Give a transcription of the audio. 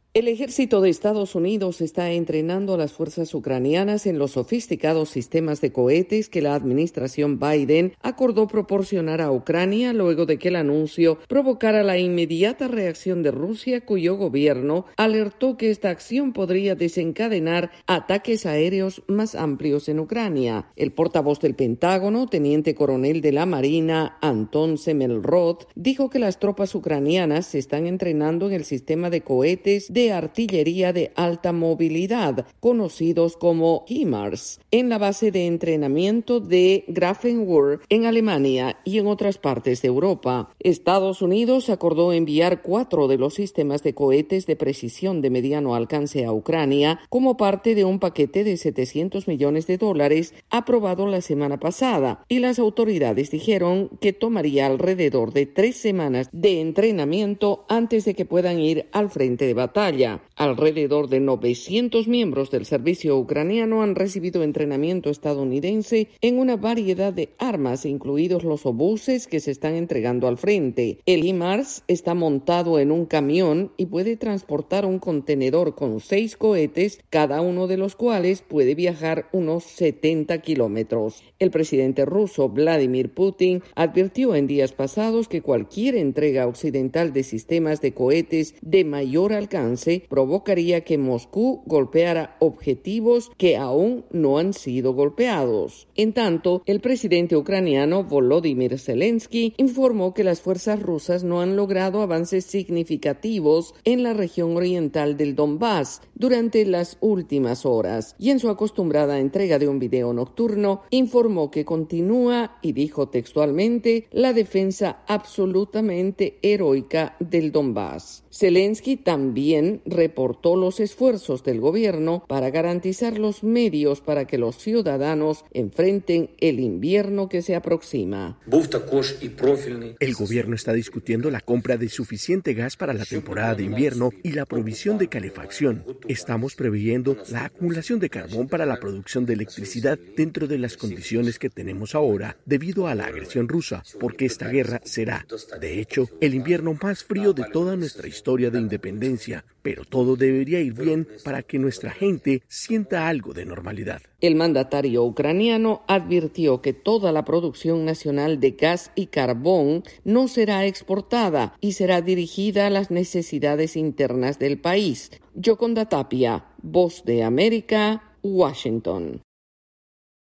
El ejército de Estados Unidos está entrenando a las fuerzas ucranianas en los sofisticados sistemas de cohetes que la administración Biden acordó proporcionar a Ucrania luego de que el anuncio provocara la inmediata reacción de Rusia, cuyo gobierno alertó que esta acción podría desencadenar ataques aéreos más amplios en Ucrania. El portavoz del Pentágono, teniente coronel de la Marina, Anton Semelrod, dijo que las tropas ucranianas se están entrenando en el sistema de cohetes de artillería de alta movilidad, conocidos como HIMARS, en la base de entrenamiento de Grafenwöhr en Alemania y en otras partes de Europa. Estados Unidos acordó enviar 4 de los sistemas de cohetes de precisión de mediano alcance a Ucrania como parte de un paquete de $700 millones aprobado la semana pasada, y las autoridades dijeron que tomaría alrededor de 3 semanas de entrenamiento antes de que puedan ir al frente de batalla. Alrededor de 900 miembros del servicio ucraniano han recibido entrenamiento estadounidense en una variedad de armas, incluidos los obuses que se están entregando al frente. El HIMARS está montado en un camión y puede transportar un contenedor con 6 cohetes, cada uno de los cuales puede viajar unos 70 kilómetros. El presidente ruso Vladimir Putin advirtió en días pasados que cualquier entrega occidental de sistemas de cohetes de mayor alcance provocaría que Moscú golpeara objetivos que aún no han sido golpeados. En tanto, el presidente ucraniano Volodymyr Zelensky informó que las fuerzas rusas no han logrado avances significativos en la región oriental del Donbass durante las últimas horas, y en su acostumbrada entrega de un video nocturno informó que continúa, y dijo textualmente, la defensa absolutamente heroica del Donbass. Zelensky también reportó los esfuerzos del gobierno para garantizar los medios para que los ciudadanos enfrenten el invierno que se aproxima. El gobierno está discutiendo la compra de suficiente gas para la temporada de invierno y la provisión de calefacción. Estamos preveyendo la acumulación de carbón para la producción de electricidad dentro de las condiciones que tenemos ahora debido a la agresión rusa, porque esta guerra será, de hecho, el invierno más frío de toda nuestra historia de independencia, pero todo debería ir bien para que nuestra gente sienta algo de normalidad. El mandatario ucraniano advirtió que toda la producción nacional de gas y carbón no será exportada y será dirigida a las necesidades internas del país. Yoconda Tapia, Voz de América, Washington.